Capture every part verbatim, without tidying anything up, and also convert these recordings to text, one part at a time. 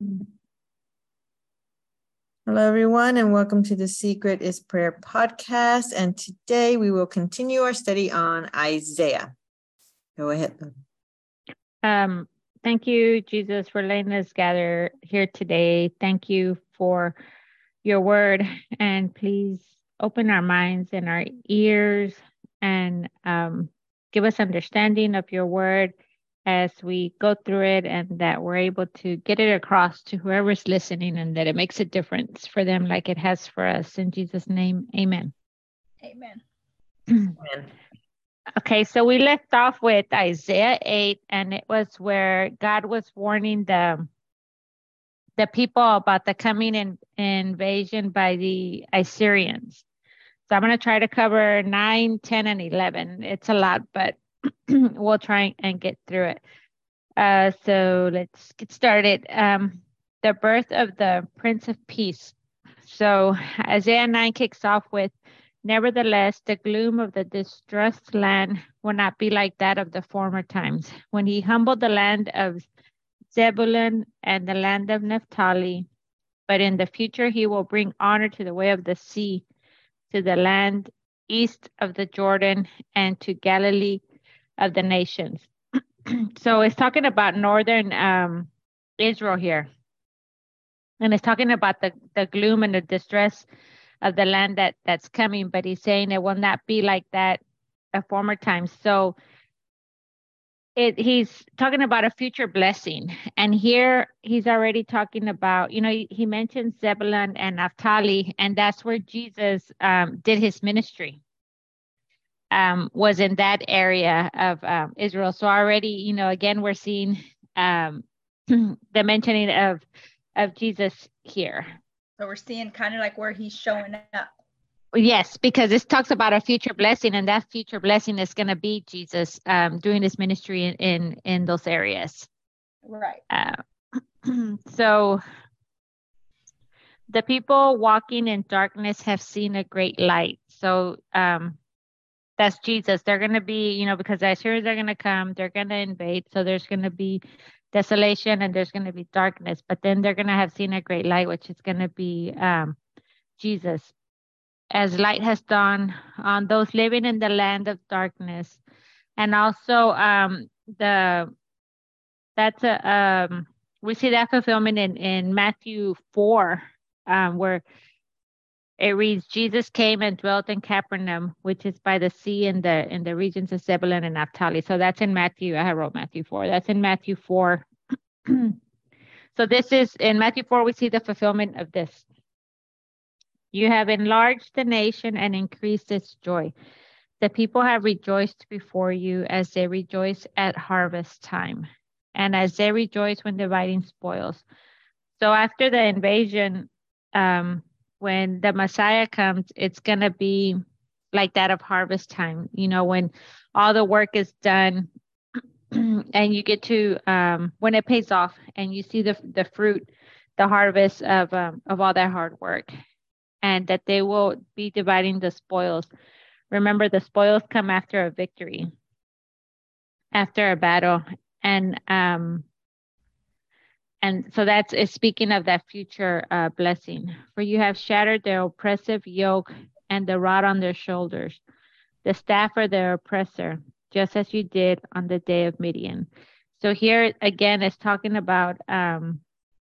Hello, everyone, and welcome to the Secret is Prayer podcast. And today we will continue our study on Isaiah. Go ahead. Um, thank you, Jesus, for letting us gather here today. Thank you for your word, and please open our minds and our ears and um, give us understanding of your word as we go through it, and that we're able to get it across to whoever's listening, and that it makes a difference for them like it has for us. In Jesus' name, amen. Amen. Amen. Okay, so we left off with Isaiah eight, and it was where God was warning the the people about the coming in, invasion by the Assyrians. So I'm going to try to cover nine, ten, and eleven. It's a lot, but we'll try and get through it. Uh, so let's get started. Um, the birth of the Prince of Peace. So Isaiah nine kicks off with, nevertheless, the gloom of the distressed land will not be like that of the former times, when he humbled the land of Zebulun and the land of Naphtali. But in the future, he will bring honor to the way of the sea, to the land east of the Jordan, and to Galilee of the nations. So it's talking about northern um, Israel here. And it's talking about the, the gloom and the distress of the land that, that's coming. But he's saying it will not be like that at former times. So It, he's talking about a future blessing. And here he's already talking about, you know, he, he mentions Zebulun and Naphtali, and that's where Jesus um, did his ministry, um, was in that area of um, Israel. So already, you know, again, we're seeing um, the mentioning of, of Jesus here. So we're seeing kind of like where he's showing up. Yes, because this talks about a future blessing, and that future blessing is going to be Jesus um, doing his ministry in, in, in those areas. Right. Uh, so the people walking in darkness have seen a great light. So um, that's Jesus. They're going to be, you know, because the Assyrians are going to come, they're going to invade. So there's going to be desolation and there's going to be darkness. But then they're going to have seen a great light, which is going to be um, Jesus. As light has dawned on those living in the land of darkness. And also um, the that's a um, we see that fulfillment in, in Matthew four, um, where it reads, Jesus came and dwelt in Capernaum, which is by the sea in the in the regions of Zebulun and Naphtali. So that's in Matthew. I wrote Matthew four. That's in Matthew four. So this is in Matthew four, we see the fulfillment of this. You have enlarged the nation and increased its joy. The people have rejoiced before you as they rejoice at harvest time, and as they rejoice when dividing spoils. So after the invasion, um, when the Messiah comes, it's going to be like that of harvest time, you know, when all the work is done and you get to, um, when it pays off and you see the the fruit, the harvest of, um, of all that hard work, and that they will be dividing the spoils. Remember, the spoils come after a victory, after a battle. And, um, And so that's is speaking of that future uh, blessing. For you have shattered their oppressive yoke and the rod on their shoulders, the staff of their oppressor, just as you did on the day of Midian. So here again, it's talking about um,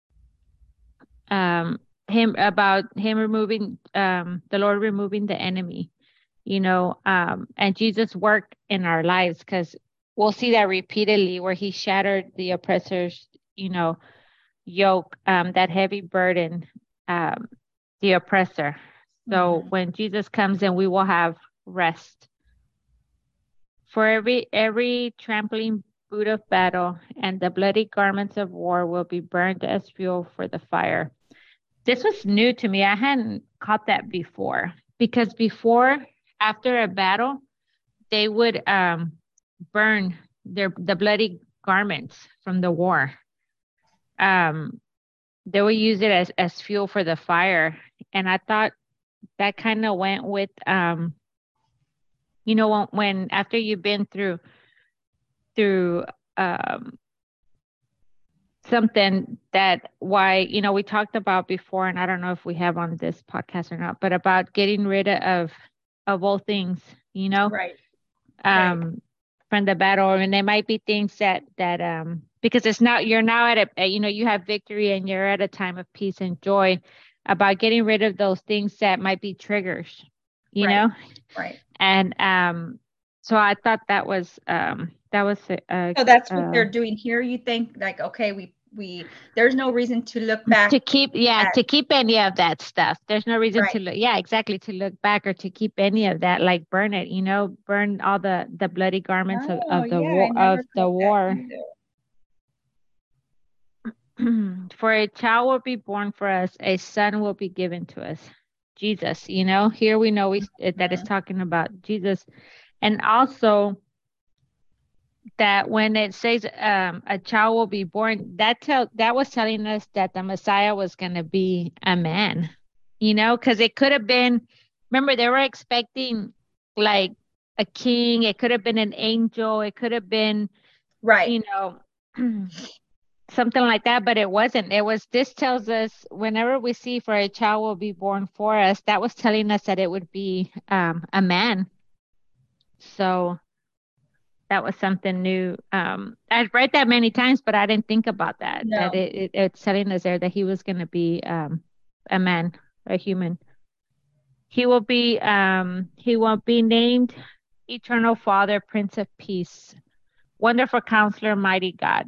um, him about him removing um, the Lord removing the enemy, you know, um, and Jesus' work in our lives, because we'll see that repeatedly where he shattered the oppressors, you know, yoke, um, that heavy burden, um, the oppressor. So mm-hmm. when Jesus comes in, we will have rest. For every every trampling boot of battle and the bloody garments of war will be burned as fuel for the fire. This was new to me. I hadn't caught that before, because before, after a battle, they would um, burn their the bloody garments from the war. Um, they would use it as, as fuel for the fire. And I thought that kind of went with, um, you know, when, when after you've been through, through um, something that why, you know, we talked about before, and I don't know if we have on this podcast or not, but about getting rid of of all things, you know, Right. um, right. from the battle. And there might be things that that um because it's not, you're now at a, you know, you have victory and you're at a time of peace and joy, about getting rid of those things that might be triggers, you Right. know. Right. And um so I thought that was um that was a, a, So that's what uh, they're doing here. You think like, okay, we we there's no reason to look back. to keep, yeah, at, to keep any of that stuff. There's no reason right. to look, yeah, exactly, to look back or to keep any of that, like burn it, you know, burn all the the bloody garments of, Oh of the yeah, I war never of the thought that war. either. For a child will be born for us, a son will be given to us. Jesus, you know, here we know we that Mhm. is talking about Jesus. And also that when it says um, a child will be born, that tell that was telling us that the Messiah was going to be a man, you know, because it could have been, remember, they were expecting like a king, it could have been an angel, it could have been, Right. you know, something like that, but it wasn't. It was, this tells us whenever we see for a child will be born for us, that was telling us that it would be um, a man. So that was something new. Um, I'd read that many times, but I didn't think about that. No. That it, it it's telling us there that he was going to be um, a man, a human. He will be um, he will be named Eternal Father, Prince of Peace, Wonderful Counselor, Mighty God.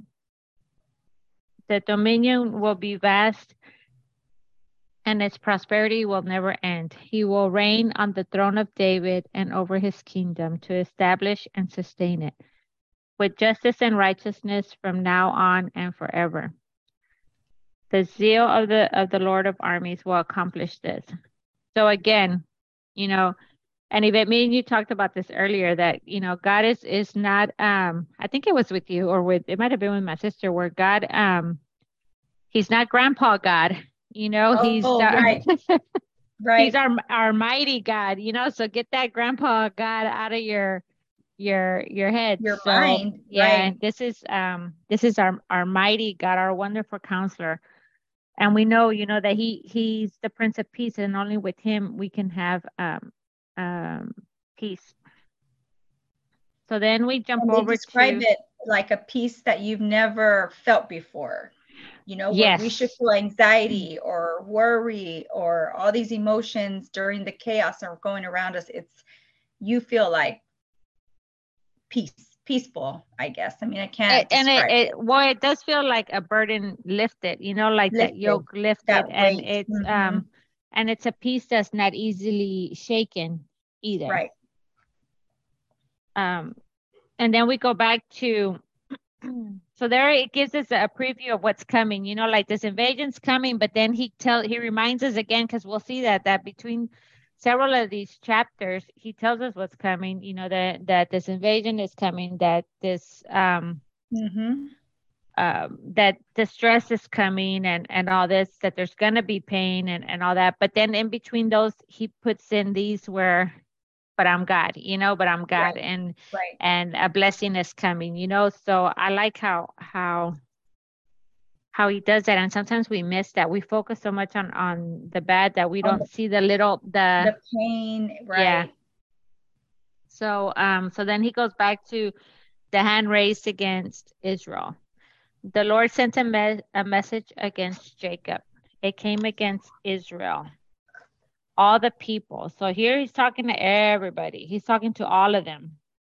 The dominion will be vast, and its prosperity will never end. He will reign on the throne of David and over his kingdom to establish and sustain it with justice and righteousness from now on and forever. The zeal of the of the Lord of armies will accomplish this. So again, you know, and Yvette, me and you talked about this earlier, that, you know, God is is not um I think it was with you or with, it might have been with my sister, where God um he's not grandpa God, you know, he's Oh, uh, right. Right. he's our our mighty God, you know, so get that grandpa God out of your your your head. Your So mind. yeah, Right. and this is um this is our our mighty God, our wonderful counselor. And we know, you know, that he he's the Prince of Peace, and only with him we can have um um peace. So then we jump And they over describe to, it like a peace that you've never felt before. You know, where we should yes, feel anxiety or worry or all these emotions during the chaos are going around us. It's, you feel like peace, peaceful, I guess. I mean, I can't it, and it, describe it. it well, it does feel like a burden lifted, you know, like that Lifted, yoke lifted, that and weight. it's Mhm. um and it's a peace that's not easily shaken either. Right. Um, and then we go back to, so there it gives us a preview of what's coming, you know, like this invasion's coming, but then he tell he reminds us again, because we'll see that that between several of these chapters, he tells us what's coming, you know, that that this invasion is coming, that this um Mm-hmm. um that the stress is coming, and and all this, that there's gonna be pain and and all that. But then in between those, he puts in these where, but I'm God, you know, but I'm God, Right. and Right. and a blessing is coming, you know. So I like how how how he does that. And sometimes we miss that. We focus so much on on the bad that we On don't the, see the little the the pain. yeah. Right. So um so then he goes back to the hand raised against Israel. The Lord sent a, me- a message against Jacob. It came against Israel, all the people. So here he's talking to everybody. He's talking to all of them.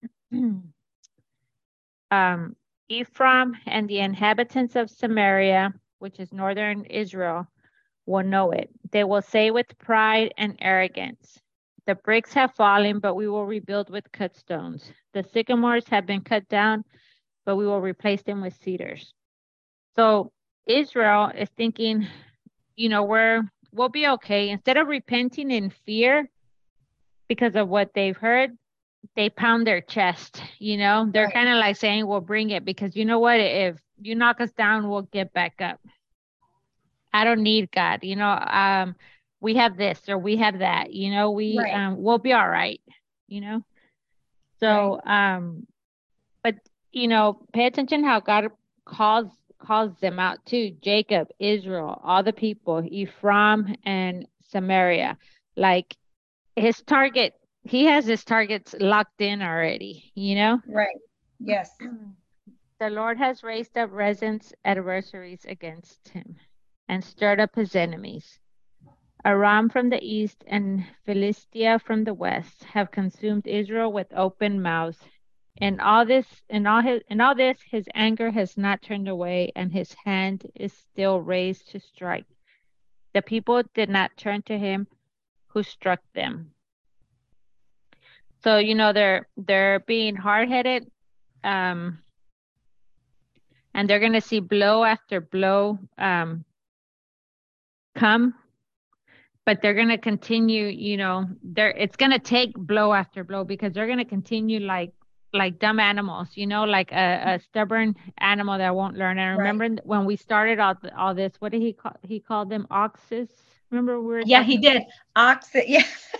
um, Ephraim and the inhabitants of Samaria, which is northern Israel, will know it. They will say with pride and arrogance, the bricks have fallen, but we will rebuild with cut stones. The sycamores have been cut down, but we will replace them with cedars. So Israel is thinking, you know, we're we'll be okay. Instead of repenting in fear because of what they've heard, they pound their chest, you know. They're Right. kind of like saying, we'll bring it, because you know what, if you knock us down, we'll get back up. I don't need God, you know. Um we have this or we have that, you know. We Right. um we'll be all right, you know. So Right. um but you know, pay attention how God calls calls them out too. Jacob, Israel, all the people, Ephraim and Samaria. Like his target, he has his targets locked in already, you know? Right. Yes. The Lord has raised up Rezin's adversaries against him and stirred up his enemies. Aram from the east and Philistia from the west have consumed Israel with open mouths. In all this, in all his, in all this, his anger has not turned away, and his hand is still raised to strike. The people did not turn to him who struck them. So you know they're they're being hard-headed, um, and they're going to see blow after blow um, come. But they're going to continue, you know, they're, it's going to take blow after blow because they're going to continue like, like dumb animals, you know, like a, a stubborn animal that won't learn. And remember right. when we started all, all this, what did he call, he called them oxes? Remember we were Yeah, he did. Oxes. Yeah.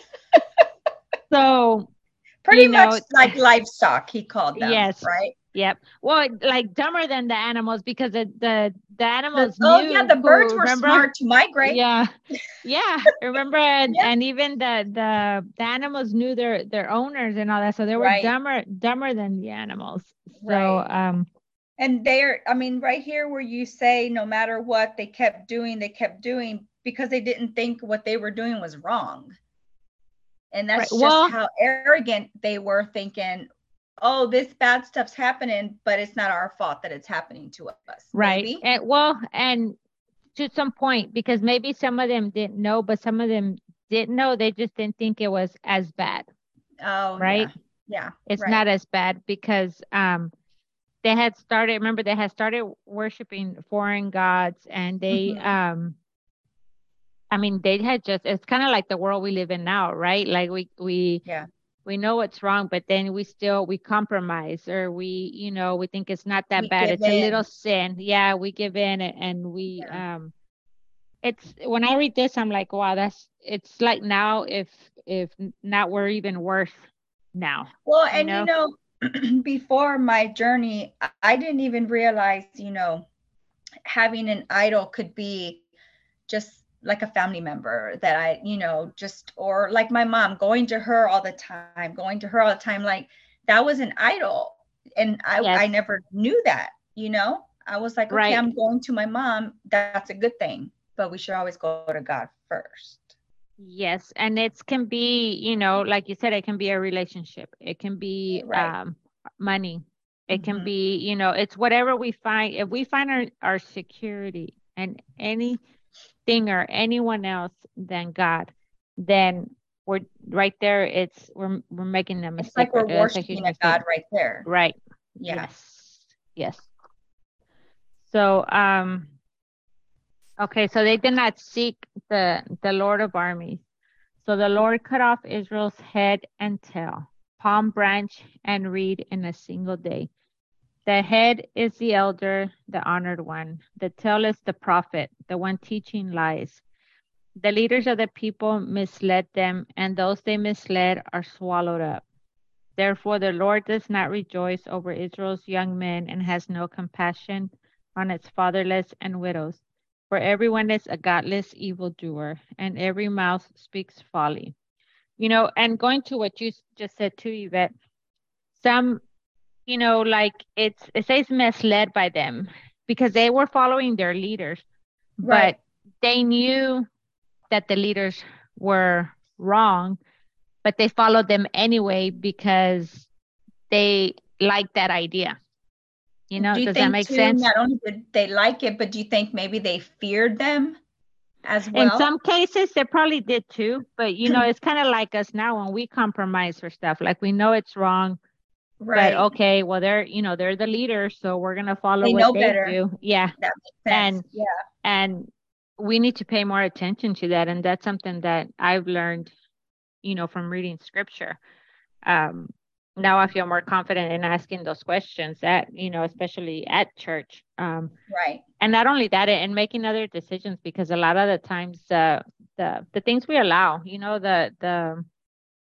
So pretty much know, like livestock, he called them. Yes. Right. Yep. Well, like dumber than the animals because the the, the animals the, oh knew yeah, the birds who, were remember? smart to migrate. Yeah, yeah. Remember, and, yeah. and even the, the the animals knew their their owners and all that, so they were right. dumber dumber than the animals. So, right. um, and they're, I mean, right here where you say no matter what they kept doing, they kept doing because they didn't think what they were doing was wrong. And that's right. just well, how arrogant they were, thinking, oh, this bad stuff's happening, but it's not our fault that it's happening to us. Right. Maybe. And well, and to some point, because maybe some of them didn't know, but some of them didn't know. They just didn't think it was as bad. Oh, right. Yeah. yeah it's right. not as bad because um, they had started, remember, they had started worshiping foreign gods and they, mm-hmm. um, I mean, they had just, it's kind of like the world we live in now, right? Like we, we, yeah. we know what's wrong, but then we still, we compromise or we, you know, we think it's not that we bad. It's in. a little sin. Yeah. We give in and, and we, yeah. um, it's, when I read this, I'm like, wow, that's, it's like now, if, if not, we're even worse now. Well, and you know, you know before my journey, I didn't even realize, you know, having an idol could be just like a family member that I, you know, just, or like my mom, going to her all the time, going to her all the time. Like that was an idol. And I, yes. I never knew that, you know, I was like, okay, right. I'm going to my mom. That's a good thing, but we should always go to God first. Yes. And it can be, you know, like you said, it can be a relationship. It can be right. um, money. It mm-hmm. can be, you know, it's whatever we find. If we find our, our security and any thing or anyone else than God, then we're right there. It's we're we're making a mistake. It's like we're worshiping a God right there. Right. Yeah. Yes. Yes. So um okay, so they did not seek the the Lord of armies. So the Lord cut off Israel's head and tail, palm branch and reed in a single day. The head is the elder, the honored one. The tail is the prophet, the one teaching lies. The leaders of the people misled them, and those they misled are swallowed up. Therefore, the Lord does not rejoice over Israel's young men and has no compassion on its fatherless and widows. For everyone is a godless evildoer, and every mouth speaks folly. You know, and going to what you just said too, Yvette, some, you know, like it's, it says misled by them because they were following their leaders, right. but they knew that the leaders were wrong, but they followed them anyway because they liked that idea. You know, does that make too, sense? Not only did they like it, but do you think maybe they feared them as well? In some cases, they probably did too. But, you know, it's kind of like us now when we compromise for stuff. Like we know it's wrong. Right. But okay, well, they're, you know, they're the leaders. So we're going to follow they what know they better. do. Yeah. That makes sense. And, yeah. And we need to pay more attention to that. And that's something that I've learned, you know, from reading scripture. Um, now I feel more confident in asking those questions at, you know, especially at church. Um, right. And not only that, and making other decisions, because a lot of the times uh, the the things we allow, you know, the the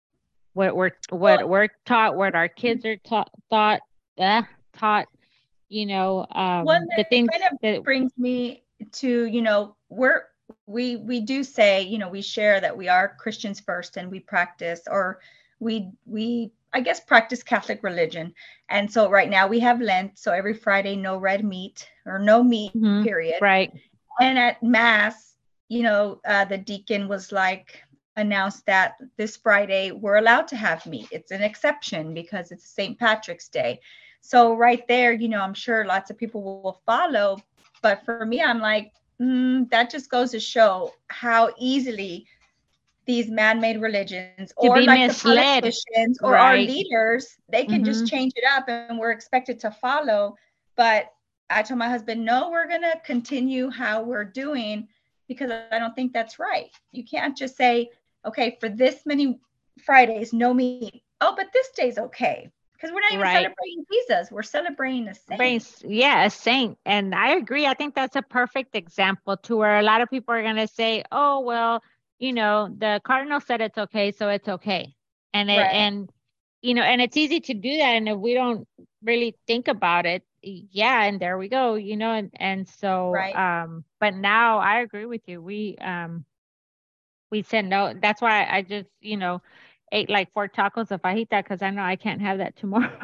what we're what well, we're taught, what our kids are taught, thought, uh, taught, you know, um, Well, the it things kind of that brings me to, you know, we're we we do say, you know, we share that we are Christians first, and we practice, or we we I guess practice Catholic religion. And so right now we have Lent, so every Friday no red meat, or no meat, Mhm. period. Right. And at Mass, you know, uh, the deacon was like, announced that this Friday we're allowed to have meat. It's an exception because it's Saint Patrick's Day. So right there, you know, I'm sure lots of people will follow. But for me, I'm like, mm, that just goes to show how easily these man-made religions, To or be like the misled. politicians or our Right. leaders, they can just Mhm. change it up and we're expected to follow. But I told my husband, no, we're going to continue how we're doing, because I don't think that's right. You can't just say, okay, for this many Fridays, no meat. Oh, but this day's okay. Because we're not even Right. celebrating Jesus. We're celebrating a saint. Brains, yeah, a saint. And I agree. I think that's a perfect example to where a lot of people are going to say, oh, well, you know, the cardinal said it's okay, so it's okay. And it, Right. and, you know, and it's easy to do that. And if we don't really think about it, yeah, and there we go, you know, and, and so, Right. um, but now I agree with you. We, um, we said no. That's why I just, you know, ate like four tacos of fajita, because I know I can't have that tomorrow.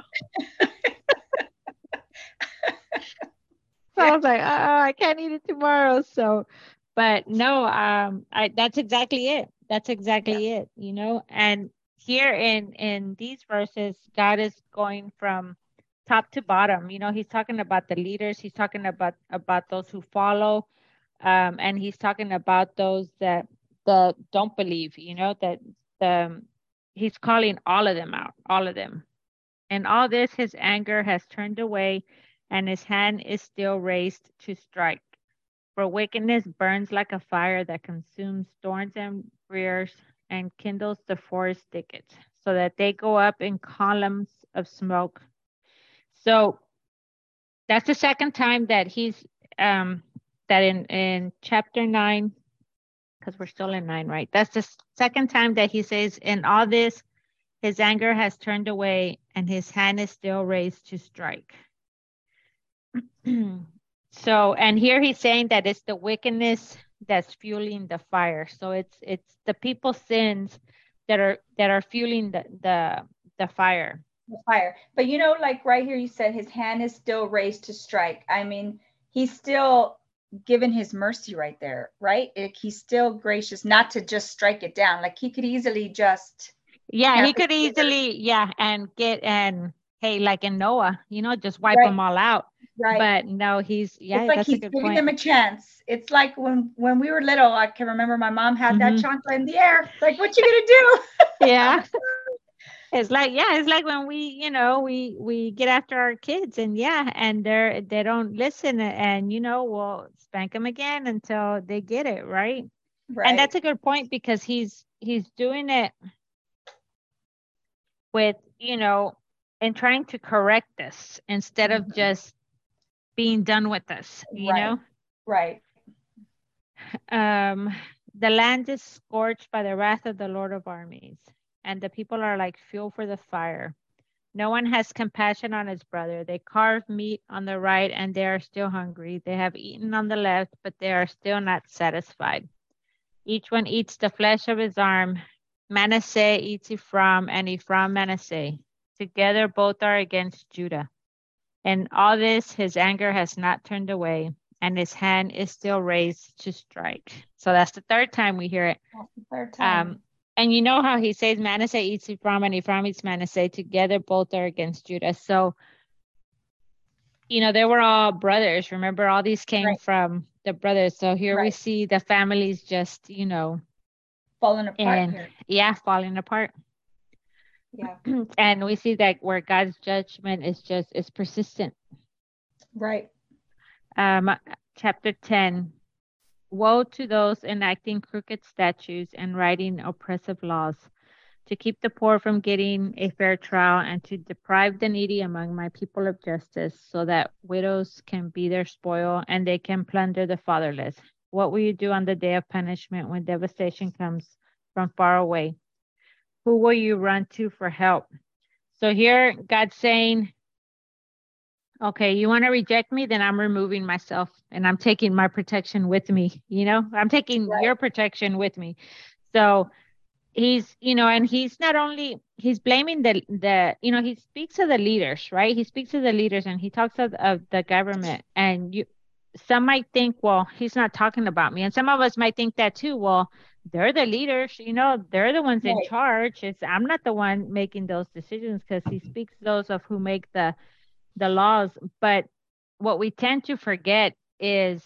So I was like, oh, I can't eat it tomorrow. So, but no, um, I that's exactly it. That's exactly it, you know. And here in in these verses, God is going from top to bottom. You know, he's talking about the leaders, he's talking about about those who follow, um, and he's talking about those that that don't believe, you know, that the he's calling all of them out, all of them. And all this, his anger has turned away, and his hand is still raised to strike. For wickedness burns like a fire that consumes thorns and briars and kindles the forest thickets, so that they go up in columns of smoke. So that's the second time that he's um that in in chapter nine, because we're still in nine, right? That's the second time that he says, in all this, his anger has turned away, and his hand is still raised to strike. So, and here he's saying that it's the wickedness that's fueling the fire. So it's it's the people's sins that are that are fueling the the the fire. The fire. But you know, like right here, you said his hand is still raised to strike. I mean, he's still given his mercy right there, right? It, he's still gracious not to just strike it down. Like he could easily just Yeah, he could easily, yeah, and get and hey, like in Noah, you know, just wipe right. them all out. Right. But no, he's yeah, it's like that's he's a good giving point. them a chance. It's like when when we were little, I can remember my mom had Mhm. that chocolate in the air. Like, what you gonna do? Yeah. It's like, yeah, it's like when we, you know, we we get after our kids, and yeah, and they're they don't listen, and you know, we'll spank them again until they get it, right? Right. And that's a good point, because he's he's doing it with, you know, and trying to correct us instead of Mhm. just being done with us, you right. know? Right. Um, the land is scorched by the wrath of the Lord of armies, and the people are like fuel for the fire. No one has compassion on his brother. They carve meat on the right, and they are still hungry. They have eaten on the left, but they are still not satisfied. Each one eats the flesh of his arm. Manasseh eats Ephraim, and Ephraim Manasseh. Together both are against Judah. And all this, his anger has not turned away, and his hand is still raised to strike. So that's the third time we hear it. That's the third time. Um, and you know how he says Manasseh eats Ephraim and Ephraim eats Manasseh. Together both are against Judah. So, you know, they were all brothers. Remember, all these came right. from the brothers. So here right. we see the families just, you know, falling apart and here. yeah, falling apart. Yeah. And we see that where God's judgment is just is persistent. Right. Um, chapter ten. Woe to those enacting crooked statutes and writing oppressive laws, to keep the poor from getting a fair trial, and to deprive the needy among my people of justice, so that widows can be their spoil and they can plunder the fatherless. What will you do on the day of punishment, when devastation comes from far away? Who will you run to for help? So here God's saying, okay, you want to reject me, then I'm removing myself and I'm taking my protection with me. You know, I'm taking Right. your protection with me. So he's, you know, and he's not only, he's blaming the, the, you know, he speaks to the leaders, right? He speaks to the leaders and he talks of, of the government. And you, some might think, well, he's not talking about me. And some of us might think that too. Well, they're the leaders, you know, they're the ones in Right. charge. It's, I'm not the one making those decisions, because he speaks those of who make the, the laws. But what we tend to forget is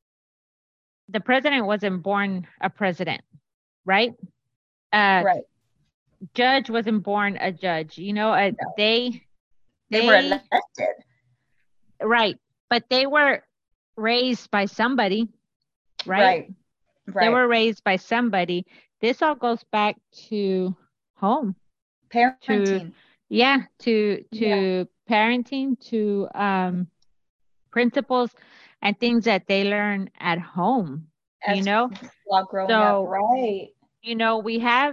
the president wasn't born a president, right? Uh, Right. judge wasn't born a judge. You know, uh, No. they, They they, were elected. right. But they were raised by somebody, right? Right. Right. They were raised by somebody. This all goes back to home. Parenting. To, yeah, to, to Yeah. parenting, to um, principles and things that they learn at home, As you know? while growing So, up. Right. you know, we have,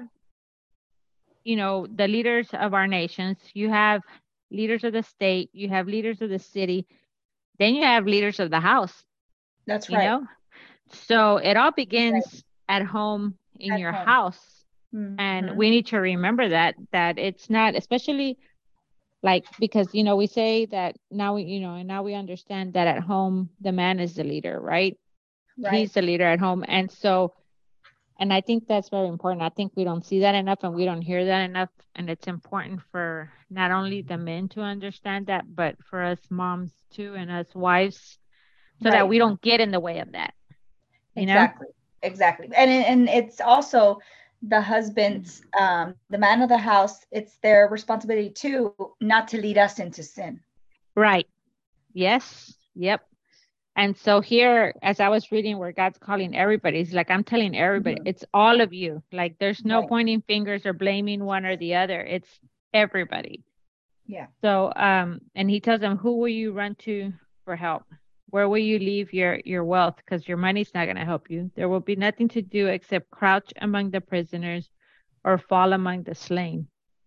you know, the leaders of our nations, you have leaders of the state, you have leaders of the city, then you have leaders of the house, That's you right. know? So it all begins at home in At your home. house. Mhm. And we need to remember that, that it's not, especially like, because, you know, we say that now we, you know, and now we understand that at home, the man is the leader, right? Right. He's the leader at home. And so, and I think that's very important. I think we don't see that enough and we don't hear that enough. And it's important for not only the men to understand that, but for us moms too, and us wives, so that Right. we don't get in the way of that. You Exactly. know? Exactly. And and it's also the husband's, um, the man of the house, it's their responsibility too, not to lead us into sin. Right. Yes. Yep. And so here, as I was reading where God's calling everybody, it's like, I'm telling everybody, Mhm. it's all of you. Like, there's no Right. pointing fingers or blaming one or the other. It's everybody. Yeah. So, um, and he tells them, who will you run to for help? Where will you leave your, your wealth? Because your money's not going to help you. There will be nothing to do except crouch among the prisoners or fall among the slain.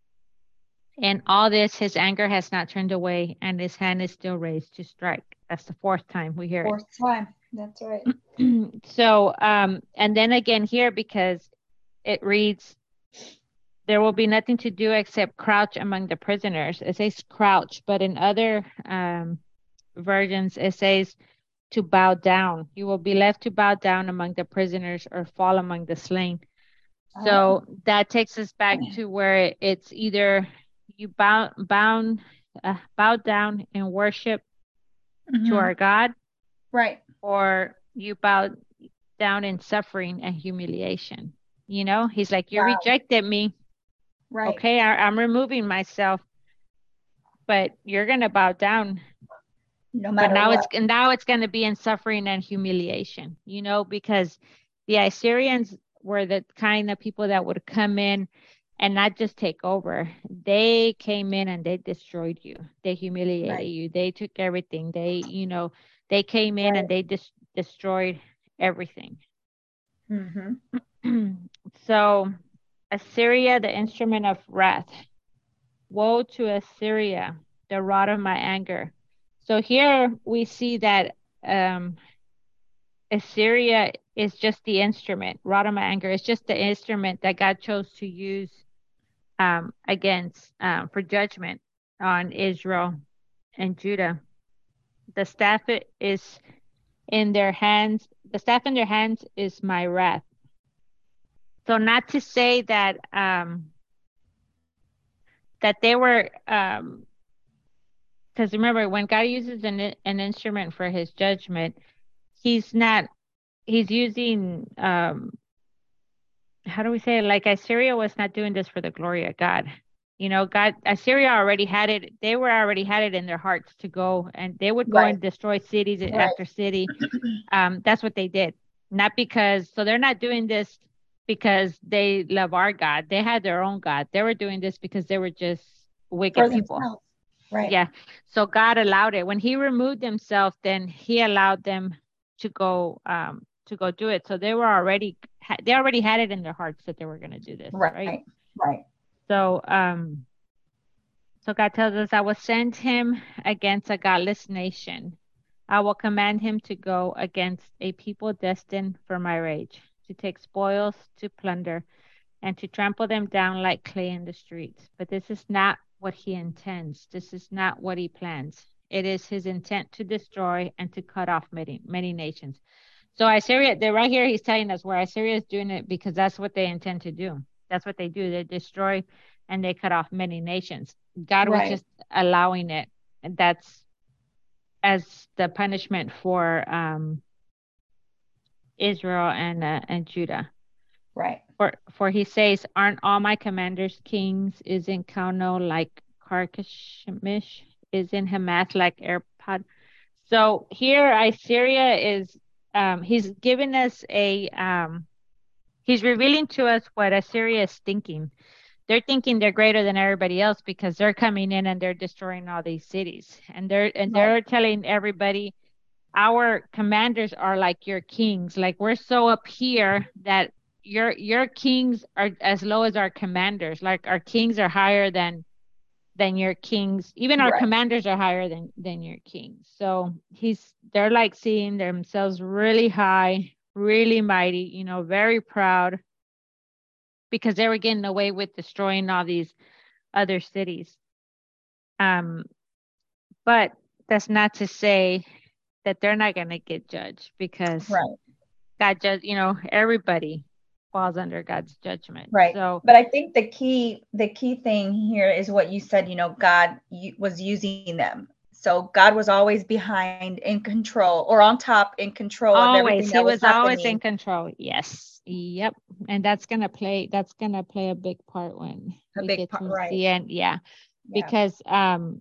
And all this, his anger has not turned away, and his hand is still raised to strike. That's the fourth time we hear Fourth time. That's right. it. So, um, and then again here, because it reads, there will be nothing to do except crouch among the prisoners. It says crouch, but in other um, versions, it says to bow down. You will be left to bow down among the prisoners or fall among the slain. So Oh. that takes us back to where it's either you bow, bound, uh, bow down in worship Mhm. to our God, Right. or you bow down in suffering and humiliation. You know, he's like, you Wow. rejected me. Right. Okay, I, I'm removing myself, but you're gonna bow down. No But matter now what. it's now it's gonna be in suffering and humiliation. You know, because the Assyrians were the kind of people that would come in and not just take over. They came in and they destroyed you. They humiliated Right. you. They took everything. They, you know, they came in Right. and they just destroyed everything. Mm-hmm. So Assyria, the instrument of wrath. Woe to Assyria, the rod of my anger. So here we see that um, Assyria is just the instrument. Rod of my anger is just the instrument that God chose to use um, against um, for judgment on Israel and Judah. The staff is in their hands. The staff in their hands is my wrath. So not to say that um, that they were, um, because remember, when God uses an an instrument for His judgment, He's not. He's using um, how do we say it? Like Assyria was not doing this for the glory of God. You know, God, Assyria already had it. They were already had it in their hearts to go, and they would go Right. and destroy cities Right. after city. Um, that's what they did. Not because, so they're not doing this because they love our God. They had their own God. They were doing this because they were just wicked For people. themselves. Right. Yeah. So God allowed it. When He removed Himself, then He allowed them to go um to go do it. So they were already they already had it in their hearts that they were going to do this, right? Right. Right. So um So God tells us, I will send him against a godless nation. I will command him to go against a people destined for my rage, to take spoils, to plunder, and to trample them down like clay in the streets. But this is not what he intends. This is not what he plans. It is his intent to destroy and to cut off many, many nations. So Assyria, they're right here, he's telling us where Assyria is doing it because that's what they intend to do. That's what they do. They destroy and they cut off many nations. God Right. was just allowing it. And that's as the punishment for um, Israel and uh, and Judah. Right. For for he says, aren't all my commanders kings? Isn't Kauno like Carchemish? Isn't Hamath like Arpad? So here Assyria is, um, he's giving us a, um, he's revealing to us what Assyria is thinking. They're thinking they're greater than everybody else because they're coming in and they're destroying all these cities. And they're and they're Right. telling everybody, our commanders are like your kings. Like we're so up here that your your kings are as low as our commanders. Like our kings are higher than than your kings. Even our Right. commanders are higher than than your kings. So he's they're like seeing themselves really high, really mighty, you know, very proud because they were getting away with destroying all these other cities. Um, but that's not to say that they're not going to get judged because Right. God judge, you know, everybody falls under God's judgment. Right. So, but I think the key, the key thing here is what you said, you know, God was using them. So God was always behind, in control, or on top, in control of everything always, that he was was always happening. in control. Yes. Yep. And that's going to play, that's going to play a big part when A we big get part, to right. the end. Yeah. Yeah. Because, um,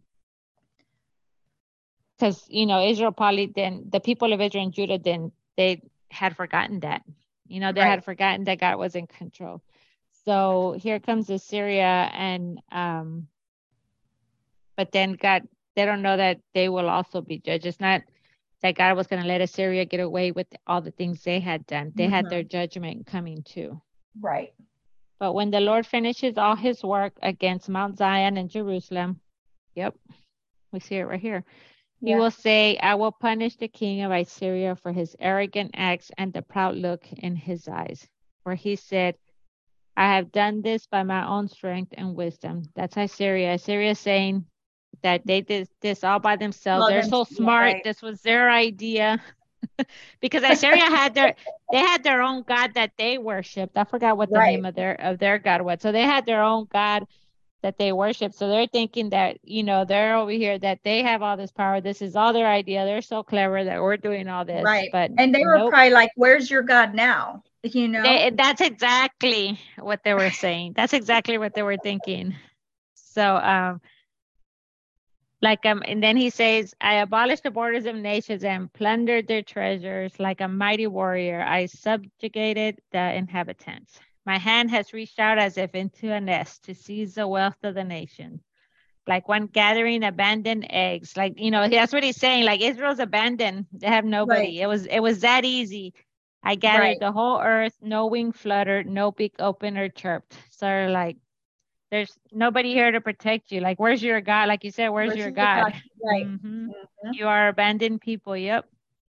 because, you know, Israel probably then, the people of Israel and Judah then, they had forgotten that. You know, they Right. had forgotten that God was in control. So here comes Assyria, and um, but then God, they don't know that they will also be judged. It's not that God was going to let Assyria get away with all the things they had done. They had their Mhm. judgment coming too. Right. But when the Lord finishes all his work against Mount Zion and Jerusalem, yep, we see it right here. He Yeah. will say, I will punish the king of Assyria for his arrogant acts and the proud look in his eyes. For he said, I have done this by my own strength and wisdom. That's Assyria. Assyria is saying that they did this all by themselves. Well, They're then, so yeah, smart. right. This was their idea. Because Assyria had their they had their own god that they worshipped. I forgot what the Right. name of their of their god was. So they had their own god that they worship. So they're thinking that, you know, they're over here, that they have all this power. This is all their idea. They're so clever that we're doing all this. Right. But And they were nope. probably like, where's your God now? You know? They, that's exactly what they were saying. That's exactly what they were thinking. So, um, like, um, and then he says, I abolished the borders of nations and plundered their treasures like a mighty warrior. I subjugated the inhabitants. My hand has reached out as if into a nest to seize the wealth of the nation, like one gathering abandoned eggs. Like, you know, that's what he's saying. Like Israel's abandoned. They have nobody. Right. It was it was that easy. I gathered Right. the whole earth, no wing fluttered, no beak open or chirped. So they're like, there's nobody here to protect you. Like, where's your God? Like you said, where's Where's your your God? God? Right. Mhm. Mhm. You are abandoned people. Yep.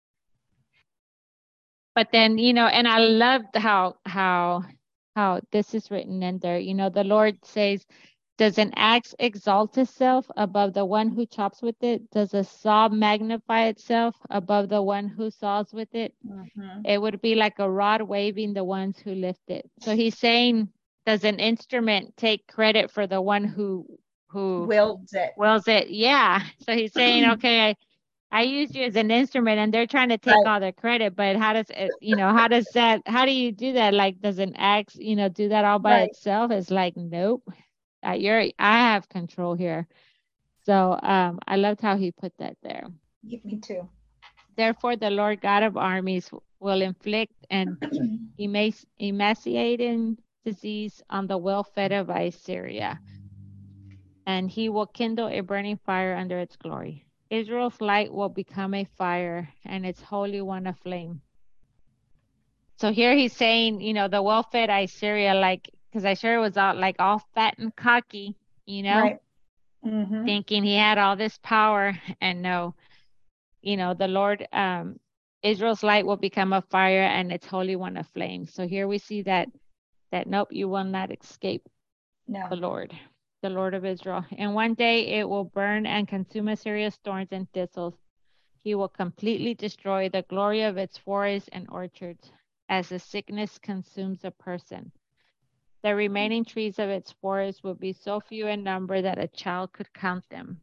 But then, you know, and I loved how how how this is written in there. You know, the Lord says, does an axe exalt itself above the one who chops with it? Does a saw magnify itself above the one who saws with it? Mhm. It would be like a rod waving the ones who lift it. So he's saying, does an instrument take credit for the one who who Wields it. wills it? Yeah. So he's saying, okay, I, I used you as an instrument, and they're trying to take Right. all the credit. But how does it, you know, how does that, how do you do that? Like, does an axe, you know, do that all by Right. itself? It's like, nope. Uh, you're, I have control here. So um, I loved how he put that there. Me too. Therefore, the Lord God of armies will inflict an emaci- emaciating disease on the well-fed of Assyria, and he will kindle a burning fire under its glory. Israel's light will become a fire, and its Holy One a flame. So here he's saying, you know, the well-fed Assyria, like, because Assyria was all like all fat and cocky, you know. Right. Mhm. thinking he had all this power. And no, you know, the Lord, um, Israel's light will become a fire and its Holy One a flame. So here we see that, that nope, you will not escape No. the Lord, the Lord of Israel. And one day it will burn and consume Assyria's thorns and thistles. He will completely destroy the glory of its forests and orchards, as a sickness consumes a person. The remaining trees of its forest will be so few in number that a child could count them.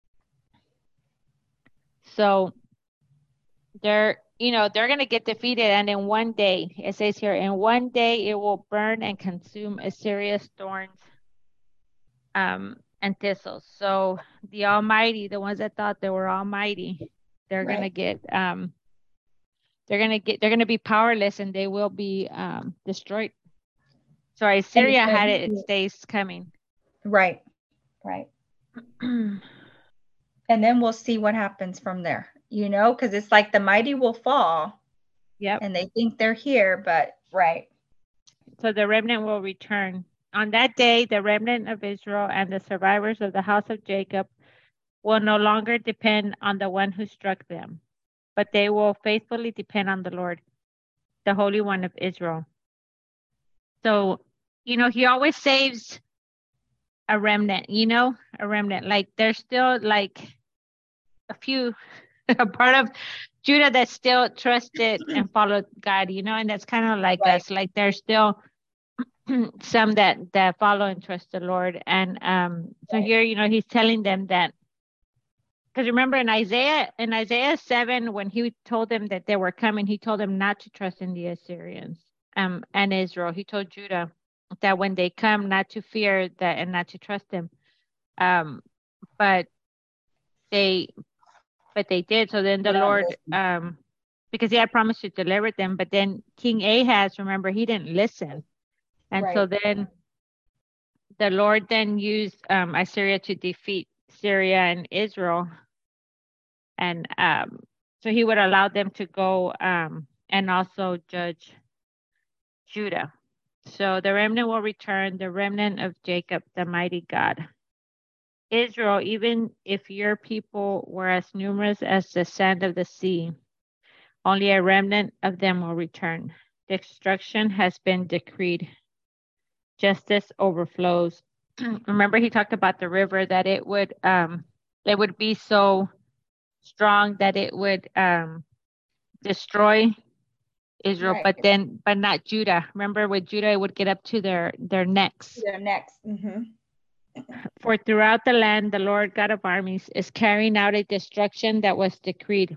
So they're, you know, they're going to get defeated. And in one day, it says here, in one day it will burn and consume Assyria's thorns um, and thistles. So the Almighty, the ones that thought they were almighty, they're Right. going to get, um, they're going to get, they're going to be powerless, and they will be um, destroyed. So Assyria had it, its days coming. Right. Right. And then we'll see what happens from there, you know, because it's like the mighty will fall. Yep. And they think they're here, but right. So the remnant will return. On that day, the remnant of Israel and the survivors of the house of Jacob will no longer depend on the one who struck them, but they will faithfully depend on the Lord, the Holy One of Israel. So, you know, he always saves a remnant, you know, a remnant. Like there's still like a few, a part of Judah that still trusted and followed God, you know, and that's kind of like Right. us. Like there's still some that that follow and trust the Lord. And um so Right. here, you know, he's telling them that, because remember in Isaiah, in Isaiah seven, when he told them that they were coming, he told them not to trust in the Assyrians um and Israel. He told Judah that when they come, not to fear that and not to trust them. Um but they but they did. So then the They don't Lord, listen. um because he had promised to deliver them, but then King Ahaz, remember, he didn't listen. And so Right. then the Lord then used um, Assyria to defeat Syria and Israel. And um, so he would allow them to go um, and also judge Judah. So the remnant will return, the remnant of Jacob, the mighty God. Israel, even if your people were as numerous as the sand of the sea, only a remnant of them will return. Destruction has been decreed. Justice overflows. Remember, he talked about the river, that it would um it would be so strong that it would um destroy Israel, Right. but then but not Judah. Remember, with Judah, it would get up to their their necks. They're next. Mm-hmm. For throughout the land, the Lord God of armies is carrying out a destruction that was decreed.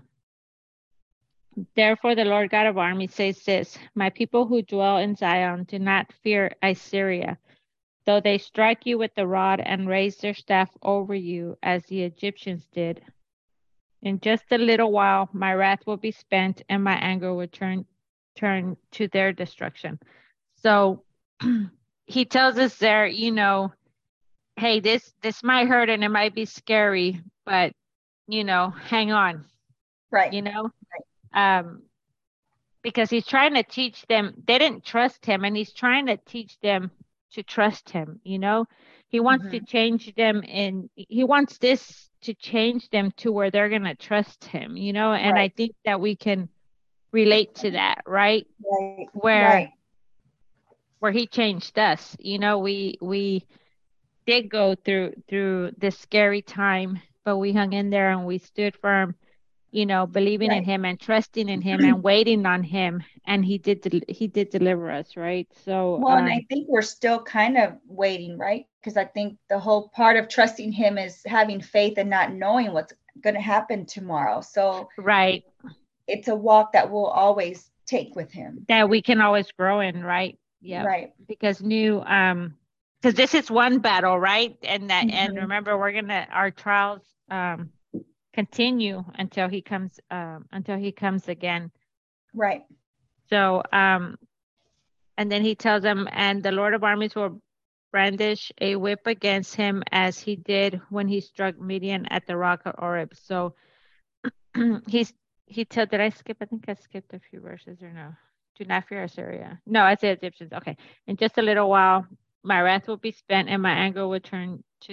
Therefore, the Lord God of armies says this: my people who dwell in Zion do not fear Assyria, though they strike you with the rod and raise their staff over you, as the Egyptians did. In just a little while, my wrath will be spent, and my anger will turn turn to their destruction. So he tells us there, you know, hey, this this might hurt and it might be scary, but you know, hang on, Right. you know, um, because he's trying to teach them. They didn't trust him, and he's trying to teach them to trust him. You know, he wants Mm-hmm. to change them, and he wants this to change them to where they're going to trust him, you know, and Right. I think that we can relate to that, right? Right. Where, Right. where he changed us, you know, we, we did go through, through this scary time, but we hung in there and we stood firm, you know, believing Right. in him and trusting in him and waiting on him. And he did, del- he did deliver us. Right. So, Well, and um, I think we're still kind of waiting, right? Because I think the whole part of trusting him is having faith and not knowing what's going to happen tomorrow. So right. it's a walk that we'll always take with him. That we can always grow in. Right. Yeah. Right. Because new, um, because this is one battle, right? And that, Mm-hmm. and remember, we're gonna, our trials um continue until he comes, um until he comes again. Right. So, um, and then he tells them, and the Lord of armies will brandish a whip against him, as he did when he struck Midian at the rock of Oreb. So he's he told, did I skip? I think I skipped a few verses, or no? Do not fear Assyria. No, I said Egyptians. Okay. In just a little while, my wrath will be spent, and my anger will turn to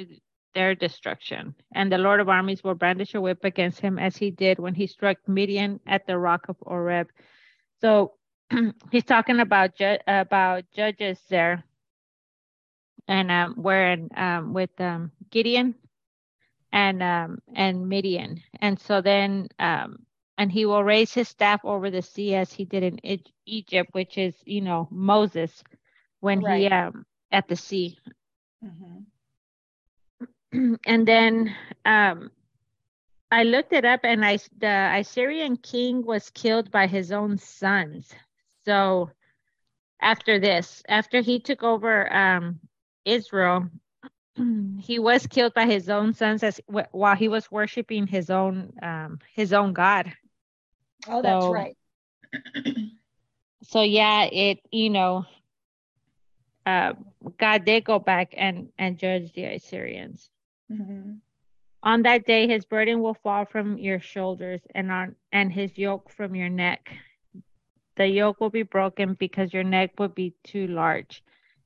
their destruction. And the Lord of armies will brandish a whip against him as he did when he struck Midian at the rock of Oreb. So he's talking about ju- about judges there, and um, we're in um, with um, Gideon and um, and Midian, and so then um, and he will raise his staff over the sea as he did in E- Egypt, which is you know Moses when he Right. um, at the sea. Mhm. And then um, I looked it up, and I the Assyrian king was killed by his own sons. So after this, after he took over um, Israel, he was killed by his own sons as wh- while he was worshiping his own um, his own God. Oh, that's So right. so yeah, it you know uh, God did go back and and judge the Assyrians. Mhm. On that day, his burden will fall from your shoulders, and on and his yoke from your neck. The yoke will be broken because your neck would be too large.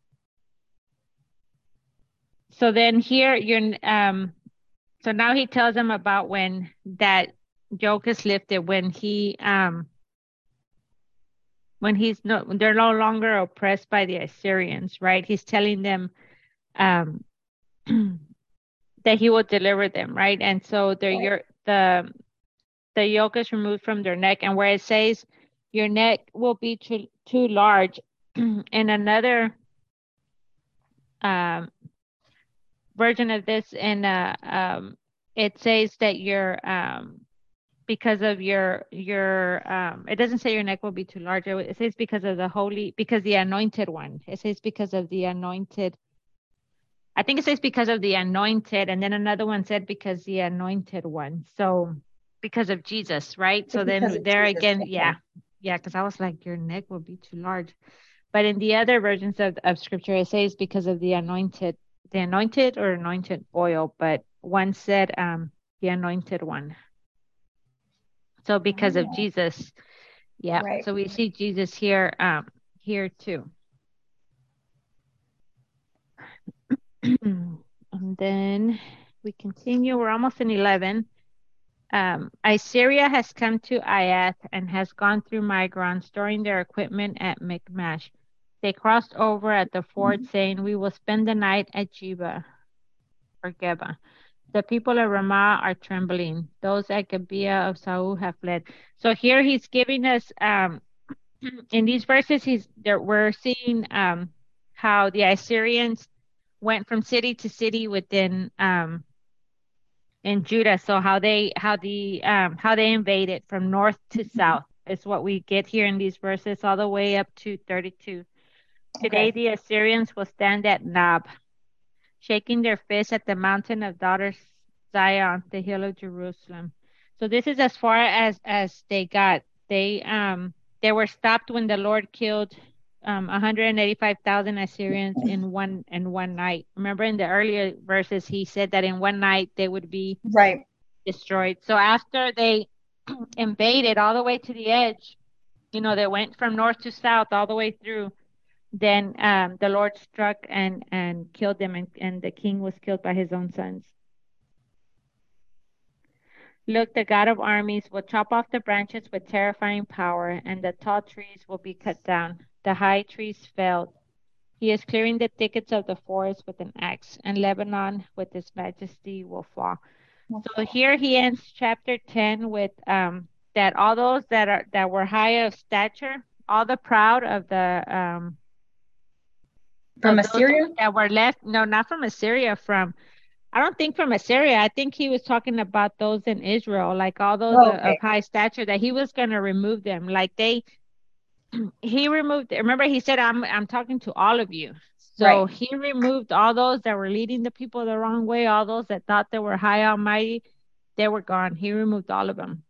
So then here you're um so now he tells them about when that yoke is lifted, when he um when he's no they're no longer oppressed by the Assyrians, right? He's telling them um that he will deliver them, right? And so they're Right. your the the yoke is removed from their neck, and where it says your neck will be too too large, in another um version of this, in uh um it says that your um because of your your um it doesn't say your neck will be too large. It, it says because of the holy, because the anointed one. It says because of the anointed. I think it says because of the anointed, and then another one said because the anointed one. So because of Jesus, right? So Because then of there Jesus. again, Okay. yeah, yeah, because I was like, your neck will be too large. But in the other versions of, of scripture, it says because of the anointed, the anointed or anointed oil, but one said um the anointed one. So because of Oh, Jesus, yeah. right. So we see Jesus here, um, here too. And then we continue. We're almost in eleven. Um, Assyria has come to Ayath and has gone through Migron, storing their equipment at Michmash. They crossed over at the ford, saying, "We will spend the night at Geba or Geba." The people of Ramah are trembling. Those at Gibeah of Saul have fled. So here he's giving us, um, in these verses, he's there. We're seeing um, how the Assyrians went from city to city within um, in Judah. So how they how the um, how they invaded from north to south is what we get here in these verses, all the way up to thirty-two. Today Okay. the Assyrians will stand at Nob, shaking their fists at the mountain of daughters Zion, the hill of Jerusalem. So this is as far as as they got. They um they were stopped when the Lord killed um one hundred eighty-five thousand Assyrians in one in one night. Remember in the earlier verses he said that in one night they would be Right. destroyed. So after they invaded all the way to the edge, you know, they went from north to south all the way through. Then um, the Lord struck and and killed them, and, and the king was killed by his own sons. Look, the God of armies will chop off the branches with terrifying power, and the tall trees will be cut down. The high trees felled. He is clearing the thickets of the forest with an axe, and Lebanon with its majesty will fall. So here he ends chapter ten with um, that all those that are that were high of stature, all the proud of the um, From of those Assyria? that were left. No, not from Assyria. From I don't think from Assyria. I think he was talking about those in Israel, like all those Oh, uh, of okay. high stature, that he was going to remove them. Like they, he removed. Remember, he said, "I'm I'm talking to all of you." So Right. he removed all those that were leading the people the wrong way, all those that thought they were high almighty. They were gone. He removed all of them.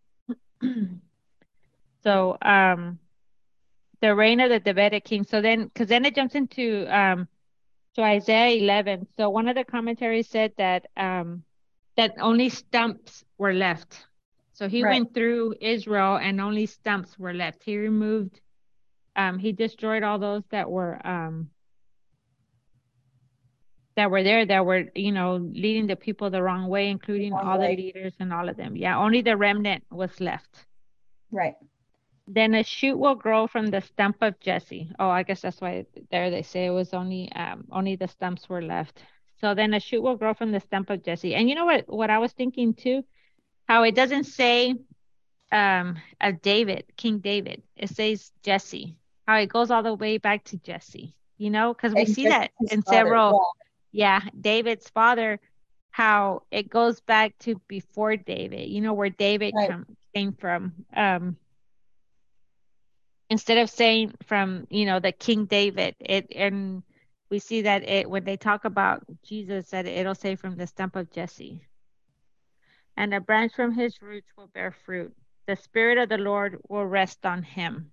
So um, the reign of the Davidic king. So then, because then it jumps into um to Isaiah eleven. So one of the commentaries said that um, that only stumps were left. So he Right. went through Israel and only stumps were left. He removed, um, he destroyed all those that were um, that were there that were, you know, leading the people the wrong way, including Wrong all way. the leaders and all of them. Yeah, only the remnant was left. Right. Then a shoot will grow from the stump of Jesse. Oh, I guess that's why there they say it was only um only the stumps were left. So then a shoot will grow from the stump of Jesse. And you know what what I was thinking too? How it doesn't say um a David, King David. It says Jesse. How it goes all the way back to Jesse. You know, because we And see just that his in father, several yeah, David's father, how it goes back to before David, you know, where David Right. come, came from. Um, instead of saying from, you know, the King David, it and we see that it when they talk about Jesus, that it'll say from the stump of Jesse. And a branch from his roots will bear fruit. The Spirit of the Lord will rest on him.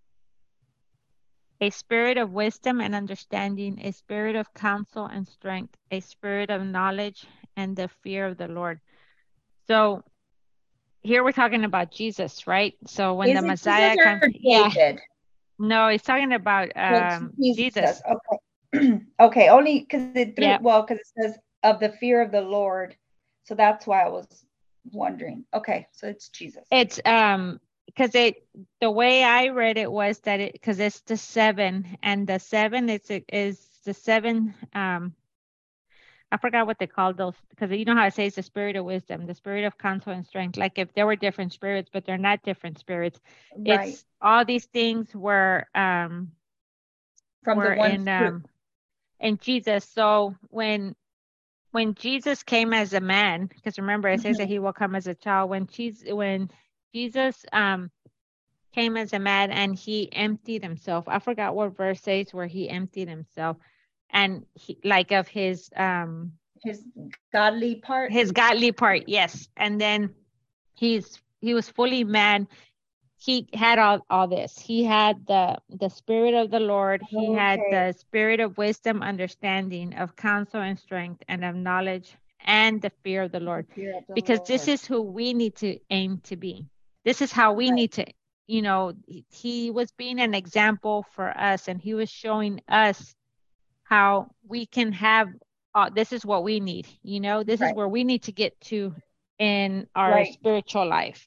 A spirit of wisdom and understanding, a spirit of counsel and strength, a spirit of knowledge and the fear of the Lord. So here we're talking about Jesus, right? So when Is the it Messiah Jesus or comes, yeah, David? no, he's talking about Well, um, Jesus. Jesus. Okay. Okay. Only because it threw, Yeah. well, because it says of the fear of the Lord. So that's why I was wondering. Okay. So it's Jesus. It's um because it the way I read it was that it because it's the seven and the seven it's is the seven um I forgot what they called those because you know how it says the spirit of wisdom, the spirit of counsel and strength. Like if there were different spirits, but they're not different spirits. Right. It's all these things were um From were the one in fruit. um in Jesus. So when when Jesus came as a man, because remember it says Mhm. that he will come as a child. When Jesus when Jesus um came as a man and he emptied himself. I forgot what verse says where he emptied himself and he, like of his um His godly part. his godly part, yes. And then he's he was fully man. He had all, all this. He had the the spirit of the Lord. He had Okay. the spirit of wisdom, understanding, of counsel and strength, and of knowledge and the fear of the Lord. Fear of the Because Lord. this is who we need to aim to be. This is how we Right. need to, you know, he, he was being an example for us and he was showing us how we can have uh, this is what we need, you know, this Right. is where we need to get to in our Right. spiritual life.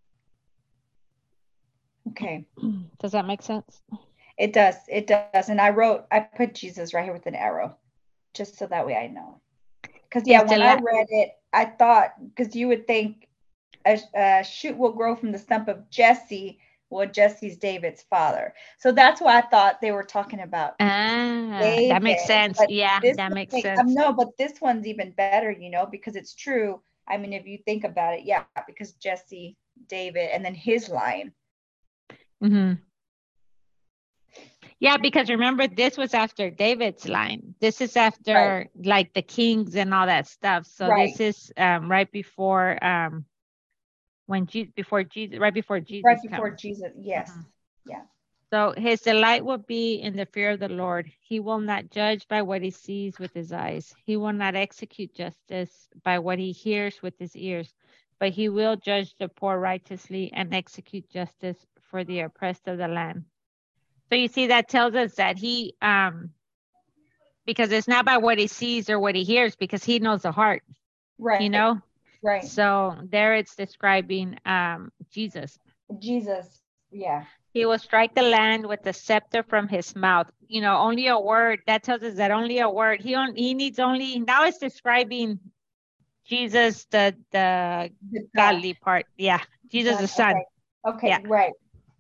Okay. Does that make sense? It does. It does. And I wrote, I put Jesus right here with an arrow, just so that way I know. Because yeah, It's when the I la- read it, I thought because you would think a, a shoot will grow from the stump of Jesse. Well, Jesse's David's father. So that's why I thought they were talking about Ah, David. that makes sense. But Yeah, this that one makes make- sense. um, no, but this one's even better, you know, because it's true. I mean, if you think about it, yeah, because Jesse, David, and then his line. hmm Yeah, because remember, this was after David's line. This is after Right. like the kings and all that stuff. So Right. this is um, right before um, when Jesus, before Jesus, right before Jesus Right before comes. Jesus. Yes. Mhm. Yeah. So his delight will be in the fear of the Lord. He will not judge by what he sees with his eyes. He will not execute justice by what he hears with his ears, but he will judge the poor righteously and execute justice for the oppressed of the land. So you see, that tells us that he, um, because it's not by what he sees or what he hears, because he knows the heart, Right. you know? Right. So there it's describing um, Jesus. Jesus. Yeah. He will strike the land with the scepter from his mouth. You know, only a word. That tells us that only a word. He on, he needs only. Now it's describing Jesus, the the The godly part. Yeah, Jesus God, the Son. Okay. Okay. Yeah. Right.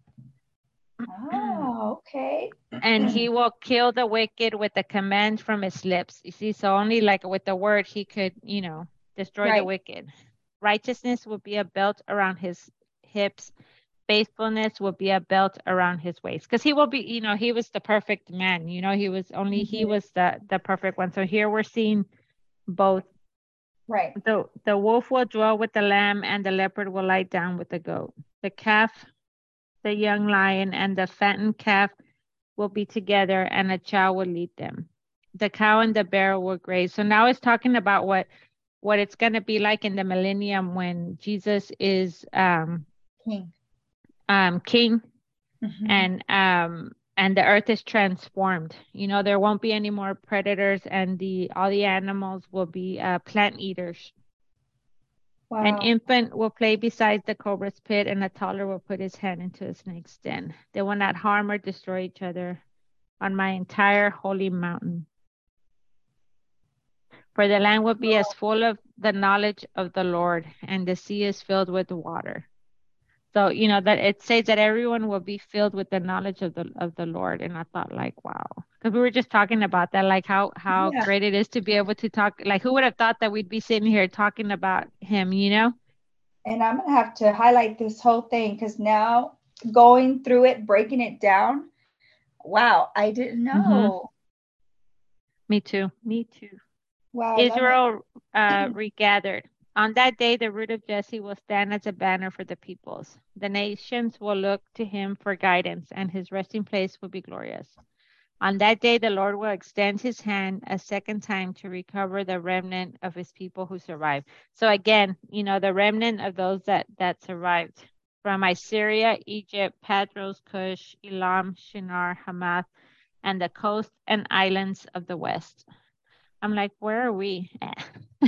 Oh, okay. And he will kill the wicked with the command from his lips. You see, so only like with the word he could, you know, destroy the Right. wicked. Righteousness will be a belt around his hips. Faithfulness will be a belt around his waist, because he will be, you know, he was the perfect man, you know, he was only he Mhm. was the the perfect one. So here we're seeing both. Right. The the wolf will dwell with the lamb and the leopard will lie down with the goat. The calf, the young lion, and the fattened calf will be together, and a child will lead them. The cow and the bear will graze. So now it's talking about what what it's going to be like in the millennium when Jesus is um King. um king Mhm. and um and the earth is transformed. You know, there won't be any more predators, and the all the animals will be uh, plant eaters. Wow. An infant will play beside the cobra's pit, and a toddler will put his hand into a snake's den. They will not harm or destroy each other on my entire holy mountain. For the land will be as full of the knowledge of the Lord, and the sea is filled with water. So, you know, that it says that everyone will be filled with the knowledge of the of the Lord. And I thought, like, wow. Because we were just talking about that, like how how Yeah. great it is to be able to talk. Like, who would have thought that we'd be sitting here talking about him, you know? And I'm going to have to highlight this whole thing, because now going through it, breaking it down, wow, I didn't know. Mm-hmm. Me too. Me too. Wow. I love Israel uh, regathered. On that day, the root of Jesse will stand as a banner for the peoples. The nations will look to him for guidance, and his resting place will be glorious. On that day, the Lord will extend his hand a second time to recover the remnant of his people who survived. So again, you know, the remnant of those that, that survived from Assyria, Egypt, Patros, Cush, Elam, Shinar, Hamath, and the coast and islands of the west. I'm like, where are we at?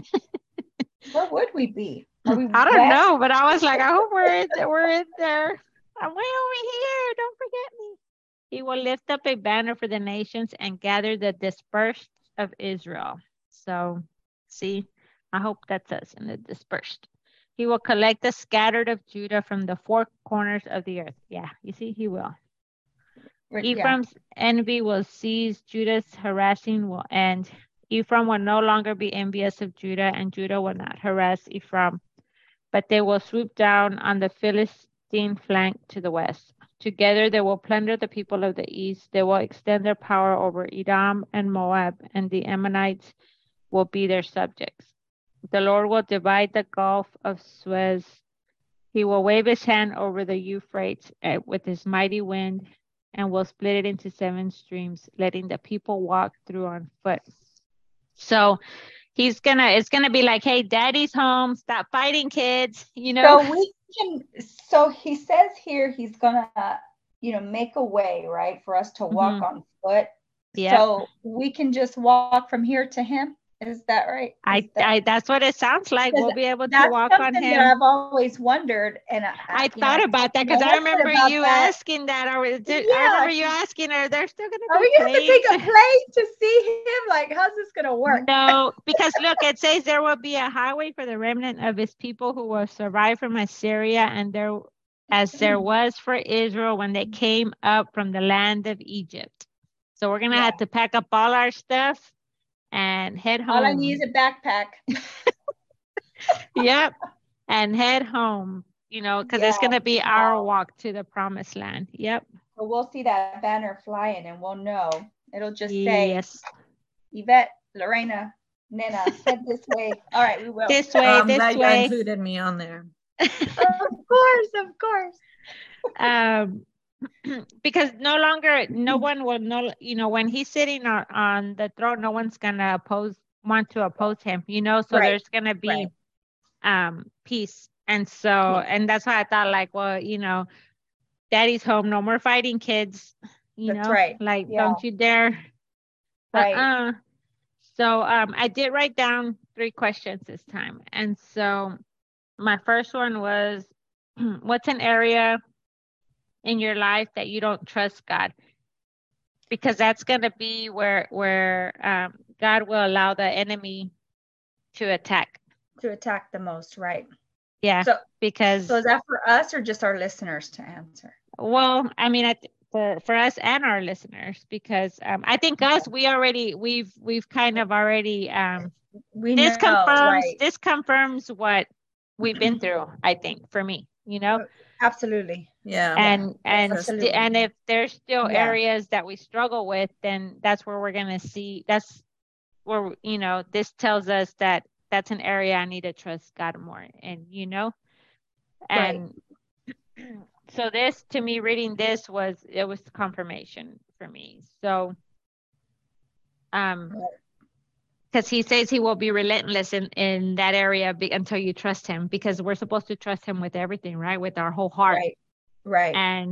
Where would we be? Are we I don't west? know, but I was like, I hope we're in there. We're in there. I'm way over here. Don't forget me. He will lift up a banner for the nations and gather the dispersed of Israel. So, see, I hope that's us in the dispersed. He will collect the scattered of Judah from the four corners of the earth. Yeah, you see, he will. Yeah. Ephraim's envy will cease. Judah's harassing will end. Ephraim will no longer be envious of Judah, and Judah will not harass Ephraim, but they will swoop down on the Philistine flank to the west. Together they will plunder the people of the east. They will extend their power over Edom and Moab, and the Ammonites will be their subjects. The Lord will divide the Gulf of Suez. He will wave his hand over the Euphrates with his mighty wind, and will split it into seven streams, letting the people walk through on foot. So he's gonna, it's gonna be like, hey, daddy's home, stop fighting, kids, you know. So we can, so he says here he's gonna, you know, make a way, right, for us to walk Mhm. on foot. Yep. So we can just walk from here to him. Is that right? Is I, that, I, that's what it sounds like. because We'll be able to that's walk on something him. that I've always wondered, and I, I you know, thought I about that talked to because my I husband remember about you that. asking that. Or is it- Yeah. I remember you asking, are there still going Are to we be gonna have to take a planes? plane to see him? Like, how's this gonna work? No, because look, it says there will be a highway for the remnant of his people who will survive from Assyria, and there, as there was for Israel when they came up from the land of Egypt. So we're gonna Yeah. have to pack up all our stuff and head home. All I need is a backpack. Yep, and head home. You know, because it's Yeah, gonna be wow. our walk to the promised land. Yep. So we'll see that banner flying, and we'll know. It'll just say, Yes. Yvette, Lorena, Nena, said this way. All right, we will. This Oh, way, I'm this glad you way. included me on there. Of course, of course. Um, because no longer, no one will know, you know, when he's sitting on, on the throne, no one's gonna oppose, want to oppose him, you know, so Right, there's gonna be right. um peace. And so, and that's why I thought, like, well, you know, daddy's home, no more fighting, kids, you That's know, right. like, Yeah. don't you dare. Right. Uh-uh. So um, I did write down three questions this time. And so my first one was, what's an area in your life that you don't trust God? Because that's going to be where where um, God will allow the enemy to attack. To attack the most, right? Yeah, So, because, so is that for us or just our listeners to answer? well, I mean, I, for for us and our listeners, because um, I think us, we already, we've we've kind of already, um, We this know, confirms, right? this confirms what we've been through, I think, for me, you know. Absolutely. Yeah. And and absolutely. sti- and if there's still Yeah. areas that we struggle with, then that's where we're gonna see, that's where, you know, this tells us that that's an area I need to trust God more in, you know. And so this, to me, reading this was, it was confirmation for me. So um because he says he will be relentless in in that area be, until you trust him, because we're supposed to trust him with everything, right, with our whole heart. Right. Right. And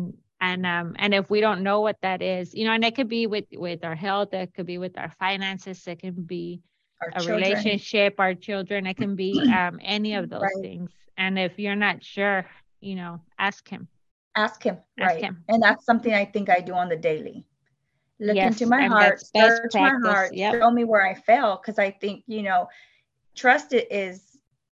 And um, and if we don't know what that is, you know, and it could be with with our health, it could be with our finances, it can be Our a children. relationship, our children, it can be um any of those Right. things. And if you're not sure, you know, ask him. Ask him. Ask Right. him. And that's something I think I do on the daily. Look Yes, into my and heart, that's best search my practice. heart, Yep. show me where I fail. Because I think, you know, trust it is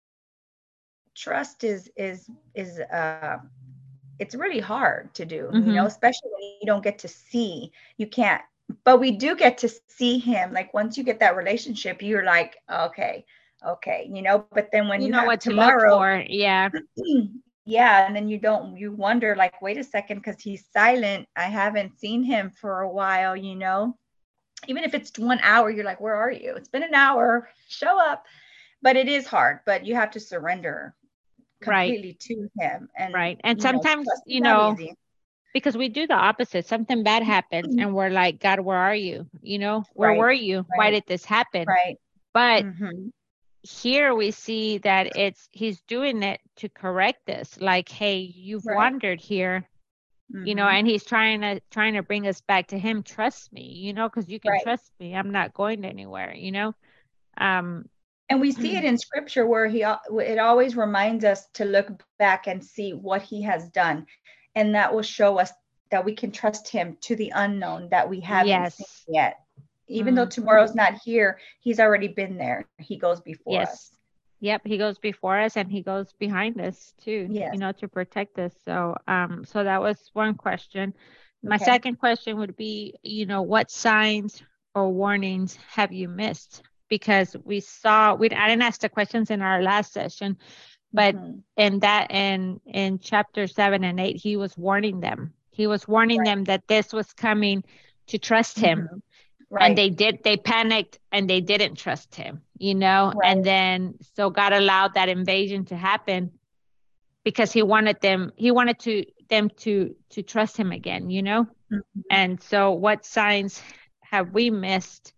trust is is is uh it's really hard to do, Mhm. you know, especially when you don't get to see. You can't, but we do get to see him. Like once you get that relationship, you're like, okay, okay, you know. But then when You you, know have what to look tomorrow, for. Yeah. yeah, and then you don't, you wonder, like, wait a second, because he's silent. I haven't seen him for a while, you know. Even if it's one hour, you're like, where are you? It's been an hour. Show up. But it is hard. But you have to surrender Right. completely to him. And Right. And you know, sometimes, trust is you not know, easy. because we do the opposite. Something bad happens and we're like, God, where are you? You know, where Right, were you? Why right, did this happen? right. But Mhm. here we see that it's he's doing it to correct us. Like, hey, you've Right. wandered here, you know, Mhm. and he's trying to trying to bring us back to him. Trust me, you know, because you can Right. trust me. I'm not going anywhere, you know. Um, And we see it in scripture where he al- it always reminds us to look back and see what he has done. And that will show us that we can trust him to the unknown that we haven't yes. seen yet. Even though Mm, tomorrow's not here, he's already been there. He goes before yes. us. Yep, he goes before us and he goes behind us too, Yes. you know, to protect us. So, um, so that was one question. My Okay. second question would be, you know, what signs or warnings have you missed? Because we saw, we I didn't ask the questions in our last session, but Mhm. in that, in in chapter seven and eight, he was warning them. He was warning Right. them that this was coming to trust him. Mhm. And Right. they did, they panicked and they didn't trust him, you know? Right. And then, so God allowed that invasion to happen because he wanted them, he wanted to, them to, to trust him again, you know? Mhm. And so what signs have we missed,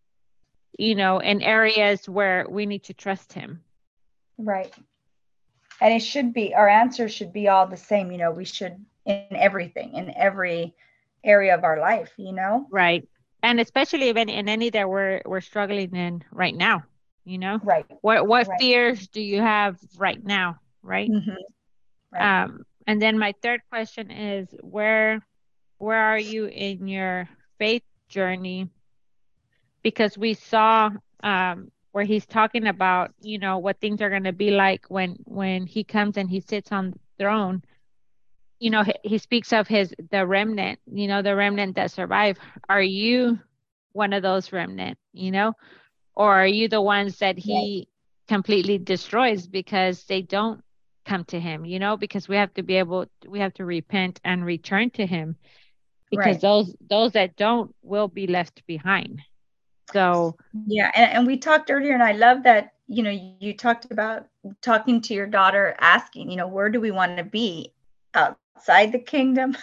you know, in areas where we need to trust him? Right. And it should be, our answer should be all the same. You know, we should, in everything, in every area of our life, you know? Right. And especially even in any that we're, we're struggling in right now, you know? Right. What, what Right. fears do you have right now? Right. Mhm. Right. Um, and then my third question is where where are you in your faith journey? Because we saw um, where he's talking about, you know, what things are going to be like when when he comes and he sits on the throne. You know, he, he speaks of his the remnant, you know, the remnant that survive. Are you one of those remnant, you know, or are you the ones that he completely destroys because they don't come to him, you know, because we have to be able, we have to repent and return to him, because Right. those those that don't will be left behind. So Yeah, and, and we talked earlier, and I love that, you know, you talked about talking to your daughter, asking, you know, where do we want to be? Outside the kingdom,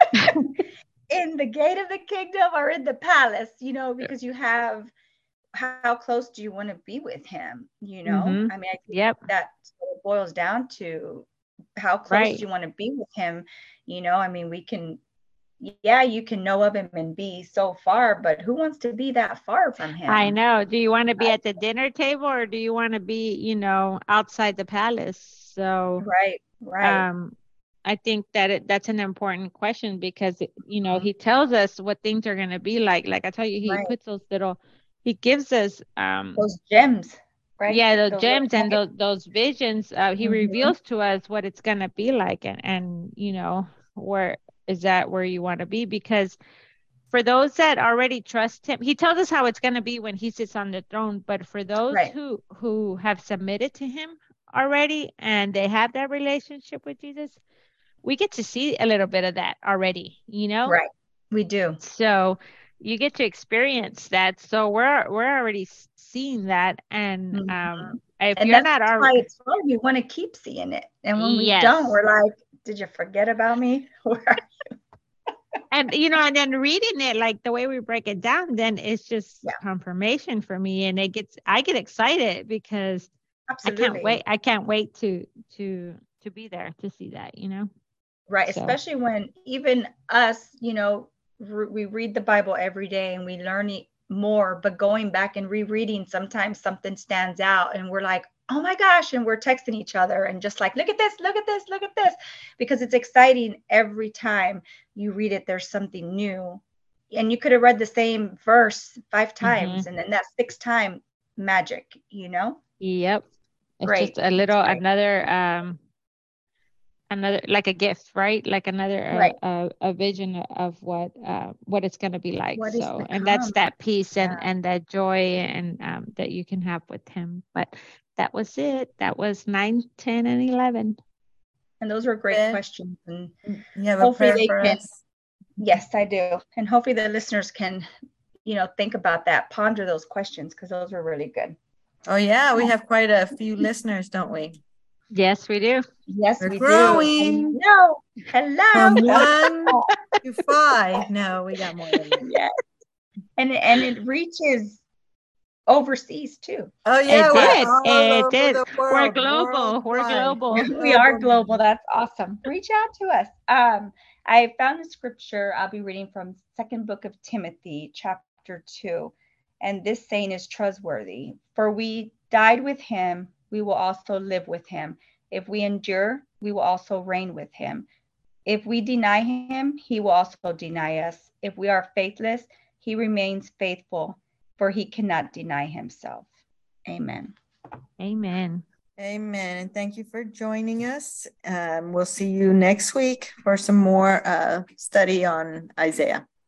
in the gate of the kingdom, or in the palace, you know, because you have, how close do you want to be with him? You know, mm-hmm. I mean, I think Yep. that sort of boils down to how close Right. do you want to be with him? You know, I mean, we can, yeah, you can know of him and be so far, but who wants to be that far from him? I know. Do you want to be at the dinner table, or do you want to be, you know, outside the palace? So Right, right. um I think that it, that's an important question, because it, you know, he tells us what things are going to be like. Like I tell you, he Right. puts those little, he gives us um Those gems, right? yeah, those, Those gems and little those those visions. Uh, he Mhm. reveals to us what it's going to be like, and and you know, where is that where you want to be? Because for those that already trust him, he tells us how it's going to be when he sits on the throne. But for those Right. who who have submitted to him already and they have that relationship with Jesus, we get to see a little bit of that already, you know? Right. We do. So you get to experience that. So we're we're already seeing that. And Mhm. um if And you're that's not why already, it's hard. We want to keep seeing it. And when we yes. don't, we're like, did you forget about me? Where are you? And you know, and then reading it, like the way we break it down, then it's just Yeah. confirmation for me, and it gets, I get excited because I Absolutely. can't wait. I can't wait to to to be there to see that, you know. Right. So. Especially when even us, you know, re- we read the Bible every day and we learn it more, but going back and rereading, sometimes something stands out and we're like, oh my gosh, and we're texting each other and just like, look at this, look at this, look at this, because it's exciting every time you read it. There's something new, and you could have read the same verse five times, mm-hmm. and then that sixth time, magic, you know. Yep. It's Great. just a little another um another, like a gift, right? Like another right. uh, a, a vision of what uh, what it's going to be like. What so and that's that peace and yeah. and that joy and um, that you can have with him. But that was it. That was nine, ten, and eleven. And those were great yeah. questions. And you have a prayer for can, us? Yes, I do. And hopefully the listeners can, you know, think about that, ponder those questions, because those were really good. Oh yeah, we have quite a few listeners, don't we? Yes, we do. Yes, We're we growing. do. Hello. Hello. From one to five. No, we got more than that. Yes. And, and it reaches overseas too. Oh yeah, it did. It did. We're global. We're global. We are global. That's awesome. Reach out to us. Um, I found a scripture I'll be reading from Second Book of Timothy, chapter two. And this saying is trustworthy. For we died with him, we will also live with him. If we endure, we will also reign with him. If we deny him, he will also deny us. If we are faithless, he remains faithful, for he cannot deny himself. Amen. Amen. Amen. And thank you for joining us. Um, we'll see you next week for some more uh, study on Isaiah.